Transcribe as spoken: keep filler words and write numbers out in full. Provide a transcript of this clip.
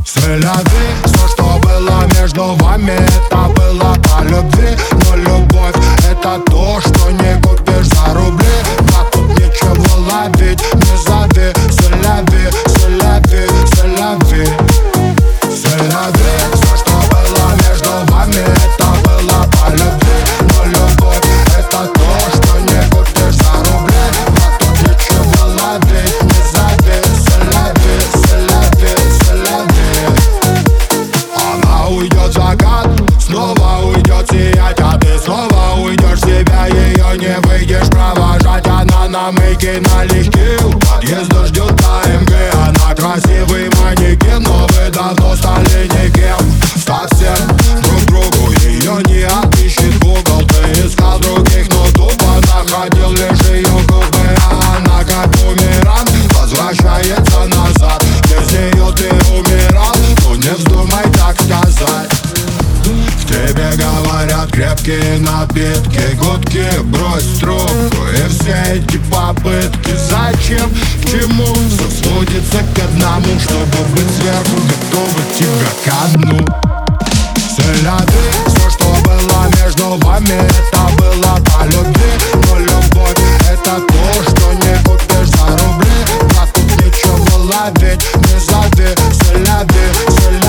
Сэляви, все, что было между вами, это было по любви. Но любовь — это то, что не купишь за рубли. Да тут нечего ловить, не зови. Сэляви, сэляви, сэляви. Сэляви, все, что было между вами, это было по любви. Но любовь — это то, что не купишь за рубли. Да тут нечего ловить, не зови. Сэляви, сэляви, сэляви. Она уйдет в закат, снова уйдет сиять, а ты снова уйдешь в себя. Ее не выйдешь провожать, она на мейке налегке. У подъезда ждет АМГ, она красивый манекен, но вы давно стали никем. Совсем друг другу ее не отыщет Google. Ты искал других, но тупо находил лишь ее губы. А она как бумеранг возвращается назад. Без нее ты умирал, но не вздумай так сказать. В тебе говорят крепкие напитки, гудки, брось трубку. И все эти попытки зачем, к чему? Все сводится к одному, чтобы быть сверху готовы тебя ко дну. Сэляви, все, что было между вами, это было по любви. Но любовь — это то, что не купишь за рубли. Да тут нечего ловить, не зови. Сэляви, сэляви.